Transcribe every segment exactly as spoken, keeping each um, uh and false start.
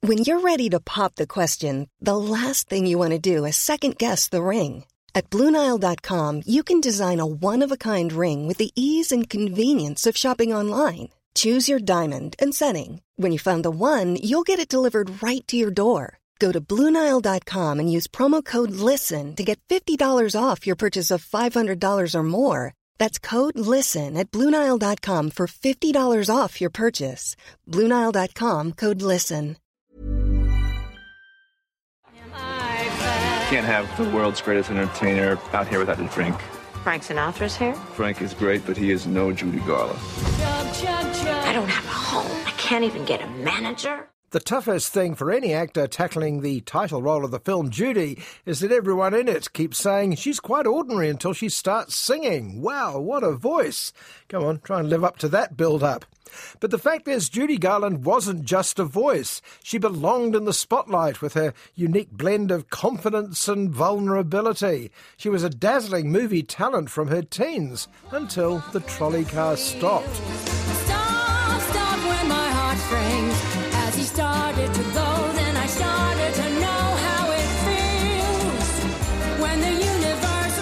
When you're ready to pop the question, the last thing you want to do is second-guess the ring. At Blue Nile dot com, you can design a one-of-a-kind ring with the ease and convenience of shopping online. Choose your diamond and setting. When you find the one, you'll get it delivered right to your door. Go to Blue Nile dot com and use promo code LISTEN to get fifty dollars off your purchase of five hundred dollars or more. That's code LISTEN at Blue Nile dot com for fifty dollars off your purchase. Blue Nile dot com, code LISTEN. Can't have the world's greatest entertainer out here without a drink. Frank Sinatra's here? Frank is great, but he is no Judy Garland. I don't have a home. I can't even get a manager. The toughest thing for any actor tackling the title role of the film Judy is that everyone in it keeps saying she's quite ordinary until she starts singing. Wow, what a voice. Come on, try and live up to that build-up. But the fact is, Judy Garland wasn't just a voice. She belonged in the spotlight with her unique blend of confidence and vulnerability. She was a dazzling movie talent from her teens until the trolley car stopped. Stop, stop when my heart springs. As he started to go, then I started to know how it feels when the universe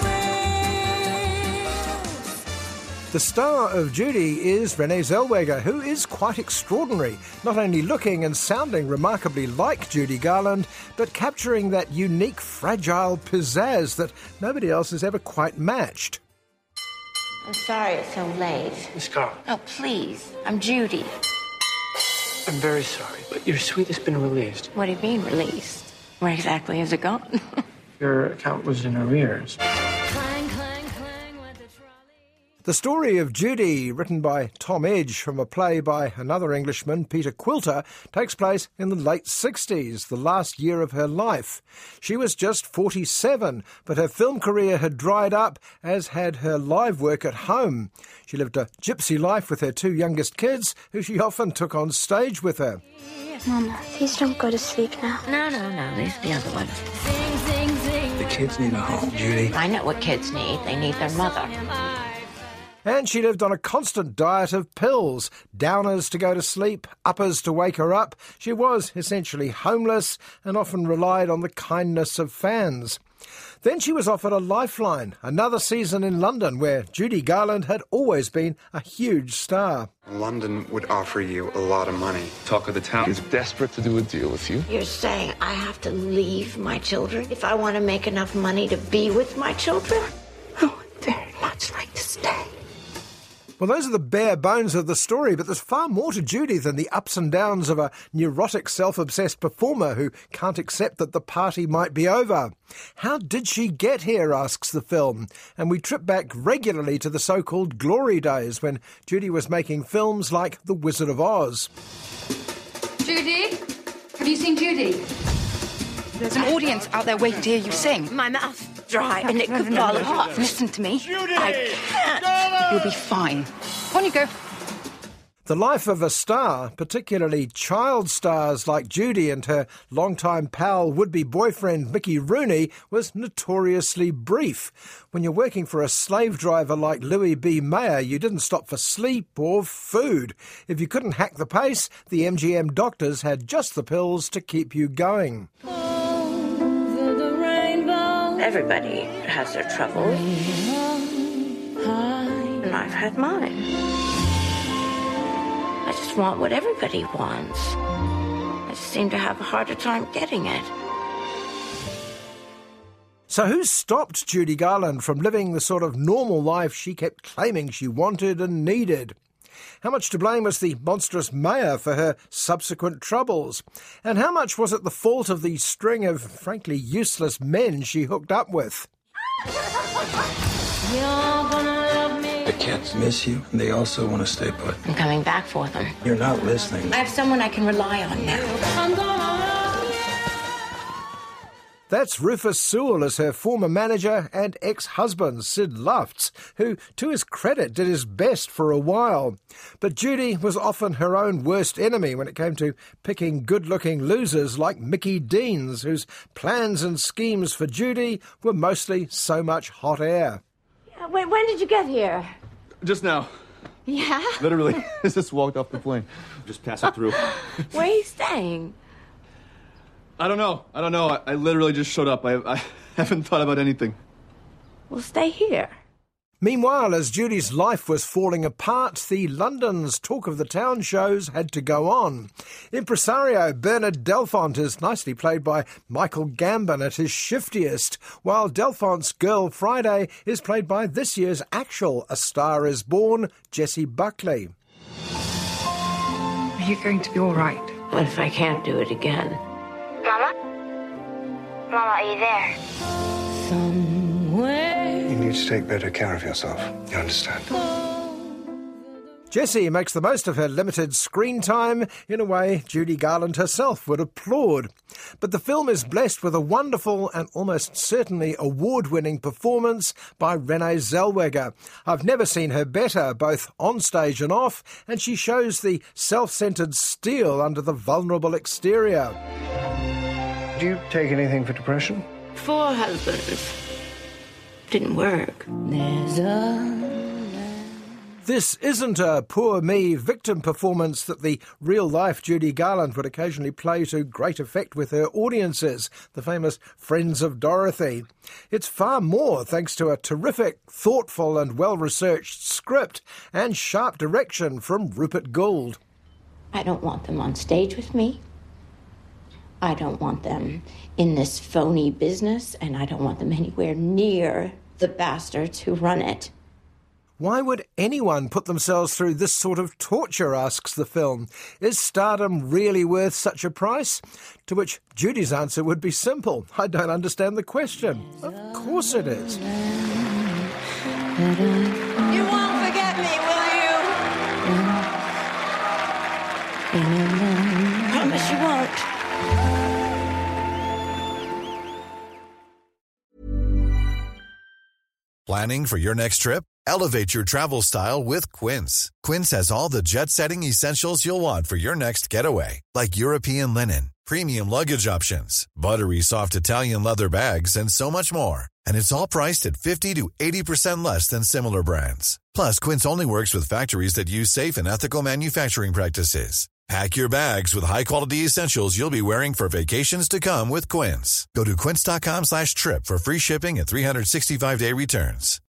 reels. The star of Judy is Renee Zellweger, who is quite extraordinary, not only looking and sounding remarkably like Judy Garland, but capturing that unique, fragile pizzazz that nobody else has ever quite matched. I'm sorry it's so late. Miss Garland. Oh, please. I'm Judy. I'm very sorry, but your suite has been released. What do you mean, released? Where exactly is it gone? Your account was in arrears. Clang, clang, clang with the trolley. The story of Judy, written by Tom Edge from a play by another Englishman, Peter Quilter, takes place in the late sixties, the last year of her life. She was just forty-seven, but her film career had dried up, as had her live work at home. She lived a gypsy life with her two youngest kids, who she often took on stage with her. Mama, please don't go to sleep now. No, no, no. These are the other ones. Sing, sing, sing. The kids need a home, Judy. I know what kids need. They need their mother. And she lived on a constant diet of pills, downers to go to sleep, uppers to wake her up. She was essentially homeless and often relied on the kindness of fans. Then she was offered a lifeline, another season in London, where Judy Garland had always been a huge star. London would offer you a lot of money. Talk of the town is desperate to do a deal with you. You're saying I have to leave my children if I want to make enough money to be with my children? I would very much like to stay. Well, those are the bare bones of the story, but there's far more to Judy than the ups and downs of a neurotic, self-obsessed performer who can't accept that the party might be over. How did she get here, asks the film, and we trip back regularly to the so-called glory days when Judy was making films like The Wizard of Oz. Judy? Have you seen Judy? There's an audience out there waiting to hear you sing. My mouth's dry and it could fall off. Listen to me. Judy! I can't. You'll be fine. On you go. The life of a star, particularly child stars like Judy and her longtime pal, would-be boyfriend Mickey Rooney, was notoriously brief. When you're working for a slave driver like Louis B. Mayer, you didn't stop for sleep or food. If you couldn't hack the pace, the M G M doctors had just the pills to keep you going. Over the rainbow. Everybody has their troubles. And I've had mine. I just want what everybody wants. I just seem to have a harder time getting it. So who stopped Judy Garland from living the sort of normal life she kept claiming she wanted and needed? How much to blame was the monstrous Mayer for her subsequent troubles? And how much was it the fault of the string of, frankly, useless men she hooked up with? You're gonna love me. The kids miss you, and they also want to stay put. I'm coming back for them. You're not listening. I have someone I can rely on now. I'm gonna love you. That's Rufus Sewell as her former manager and ex-husband, Sid Lufts, who, to his credit, did his best for a while. But Judy was often her own worst enemy when it came to picking good-looking losers like Mickey Deans, whose plans and schemes for Judy were mostly so much hot air. Wait, when did you get here? Just now. Yeah? Literally. Just walked off the plane. Just passing through. Where are you staying? I don't know. I don't know. I, I literally just showed up. I, I haven't thought about anything. Well, stay here. Meanwhile, as Judy's life was falling apart, the London's Talk of the Town shows had to go on. Impresario Bernard Delfont is nicely played by Michael Gambon at his shiftiest, while Delfont's girl Friday is played by this year's actual A Star Is Born, Jessie Buckley. Are you going to be all right? What if I can't do it again? Mama? Mama, are you there? Somewhere. You need to take better care of yourself. You understand? Jessie makes the most of her limited screen time in a way Judy Garland herself would applaud. But the film is blessed with a wonderful and almost certainly award-winning performance by Renee Zellweger. I've never seen her better, both on stage and off, and she shows the self-centered steel under the vulnerable exterior. Do you take anything for depression? Four husbands. Didn't work. There's a... This isn't a poor me victim performance that the real-life Judy Garland would occasionally play to great effect with her audiences, the famous Friends of Dorothy. It's far more thanks to a terrific, thoughtful and well-researched script and sharp direction from Rupert Gould. I don't want them on stage with me. I don't want them in this phony business, and I don't want them anywhere near the bastards who run it. Why would anyone put themselves through this sort of torture, asks the film. Is stardom really worth such a price? To which Judy's answer would be simple. I don't understand the question. Of course it is. You won't forget me, will you? Promise you won't. Planning for your next trip? Elevate your travel style with Quince. Quince has all the jet-setting essentials you'll want for your next getaway, like European linen, premium luggage options, buttery soft Italian leather bags, and so much more. And it's all priced at fifty to eighty percent less than similar brands. Plus, Quince only works with factories that use safe and ethical manufacturing practices. Pack your bags with high-quality essentials you'll be wearing for vacations to come with Quince. Go to quince.com slash trip for free shipping and three sixty-five day returns.